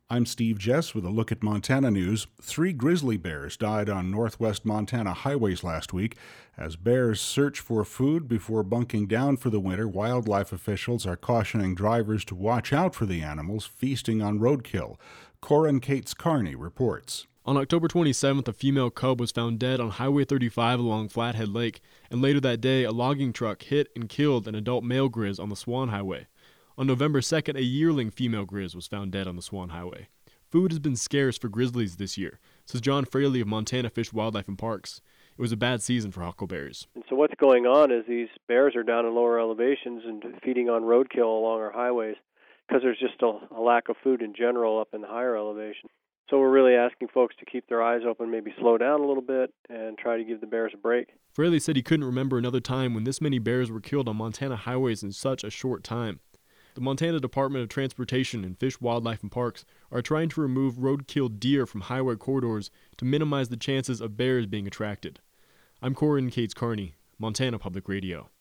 I'm Steve Jess with a look at Montana news. 3 grizzly bears died on northwest Montana highways last week. As bears search for food before bunking down for the winter, wildlife officials are cautioning drivers to watch out for the animals feasting on roadkill. Corin Cates Carney reports. On October 27th, a female cub was found dead on Highway 35 along Flathead Lake, and later that day, a logging truck hit and killed an adult male grizz on the Swan Highway. On November 2nd, a yearling female grizz was found dead on the Swan Highway. Food has been scarce for grizzlies this year, says John Fraley of Montana Fish, Wildlife, and Parks. It was a bad season for huckleberries. And so what's going on is these bears are down in lower elevations and feeding on roadkill along our highways because there's just a lack of food in general up in the higher elevation. So we're really asking folks to keep their eyes open, maybe slow down a little bit, and try to give the bears a break. Fraley said he couldn't remember another time when this many bears were killed on Montana highways in such a short time. The Montana Department of Transportation and Fish, Wildlife, and Parks are trying to remove roadkill deer from highway corridors to minimize the chances of bears being attracted. I'm Corin Cates Carney, Montana Public Radio.